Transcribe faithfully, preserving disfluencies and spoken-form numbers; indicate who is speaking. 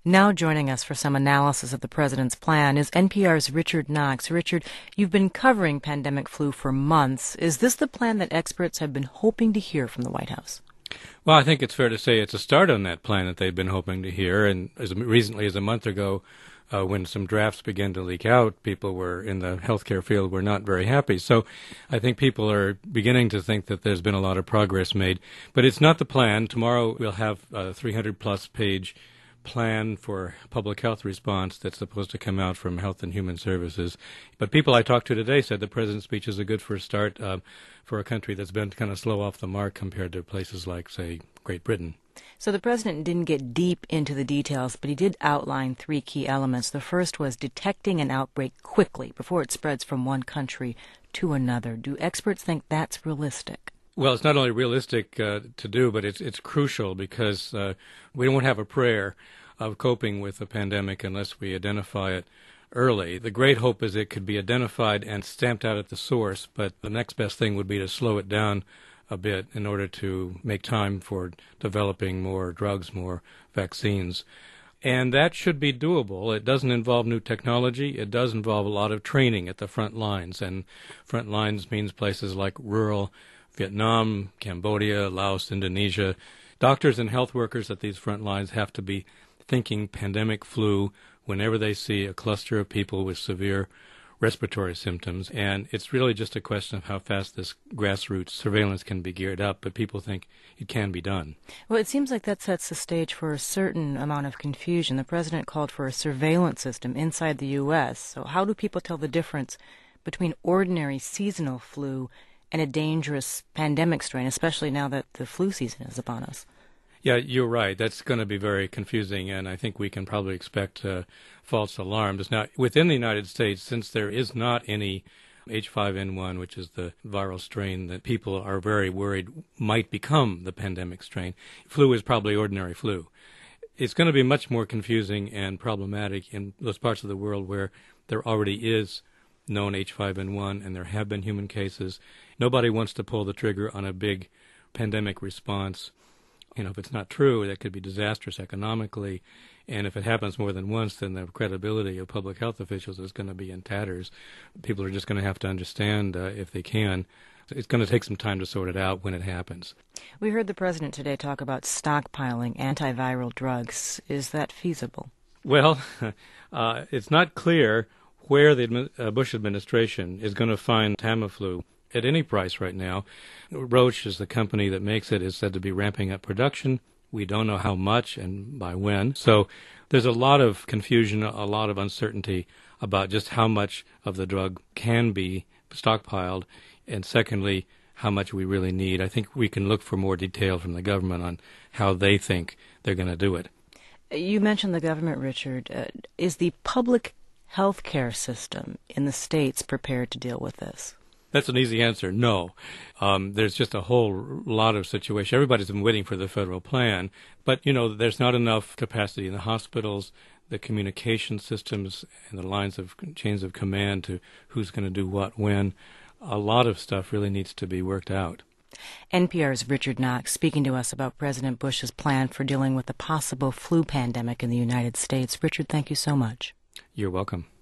Speaker 1: Now joining us for some analysis of the president's plan is N P R's Richard Knox. Richard, you've been covering pandemic flu for months. Is this the plan that experts have been hoping to hear from the White House?
Speaker 2: Well, I think it's fair to say it's a start on that plan that they've been hoping to hear. And as recently as a month ago, uh, when some drafts began to leak out, people were in the healthcare field were not very happy. So I think people are beginning to think that there's been a lot of progress made. But it's not the plan. Tomorrow we'll have a three hundred plus page plan for public health response that's supposed to come out from Health and Human Services. But people I talked to today said the president's speech is a good first start uh, for a country that's been kind of slow off the mark compared to places like, say, Great Britain.
Speaker 1: So the president didn't get deep into the details, but he did outline three key elements. The first was detecting an outbreak quickly before it spreads from one country to another. Do experts think that's realistic?
Speaker 2: Well, it's not only realistic uh, to do, but it's it's crucial because uh, we won't have a prayer of coping with the pandemic unless we identify it early. The great hope is it could be identified and stamped out at the source, but the next best thing would be to slow it down a bit in order to make time for developing more drugs, more vaccines. And that should be doable. It doesn't involve new technology. It does involve a lot of training at the front lines, and front lines means places like rural Vietnam, Cambodia, Laos, Indonesia. Doctors and health workers at these front lines have to be thinking pandemic flu whenever they see a cluster of people with severe respiratory symptoms. And it's really just a question of how fast this grassroots surveillance can be geared up, but people think it can be done.
Speaker 1: Well, it seems like that sets the stage for a certain amount of confusion. The president called for a surveillance system inside the U S. So how do people tell the difference between ordinary seasonal flu and a dangerous pandemic strain, especially now that the flu season is upon us?
Speaker 2: Yeah, you're right. That's going to be very confusing, and I think we can probably expect uh, false alarms. Now, within the United States, since there is not any H five N one, which is the viral strain that people are very worried might become the pandemic strain, flu is probably ordinary flu. It's going to be much more confusing and problematic in those parts of the world where there already is known H five N one and there have been human cases. Nobody wants to pull the trigger on a big pandemic response. You know, if it's not true, that could be disastrous economically. And if it happens more than once, then the credibility of public health officials is going to be in tatters. People are just going to have to understand, uh, if they can, it's going to take some time to sort it out when it happens.
Speaker 1: We heard the president today talk about stockpiling antiviral drugs. Is that feasible?
Speaker 2: Well, uh, it's not clear where the uh, Bush administration is going to find Tamiflu at any price right now. Roche is the company that makes it, is said to be ramping up production. We don't know how much and by when. So there's a lot of confusion, a lot of uncertainty about just how much of the drug can be stockpiled, and secondly, how much we really need. I think we can look for more detail from the government on how they think they're going to do it.
Speaker 1: You mentioned the government, Richard. Uh, is the public health care system in the states prepared to deal with this?
Speaker 2: That's an easy answer, no. Um, there's just a whole lot of situations. Everybody's been waiting for the federal plan, but, you know, there's not enough capacity in the hospitals, the communication systems, and the lines of chains of command to who's going to do what when. A lot of stuff really needs to be worked out.
Speaker 1: N P R's Richard Knox speaking to us about President Bush's plan for dealing with the possible flu pandemic in the United States. Richard, thank you so much.
Speaker 2: You're welcome.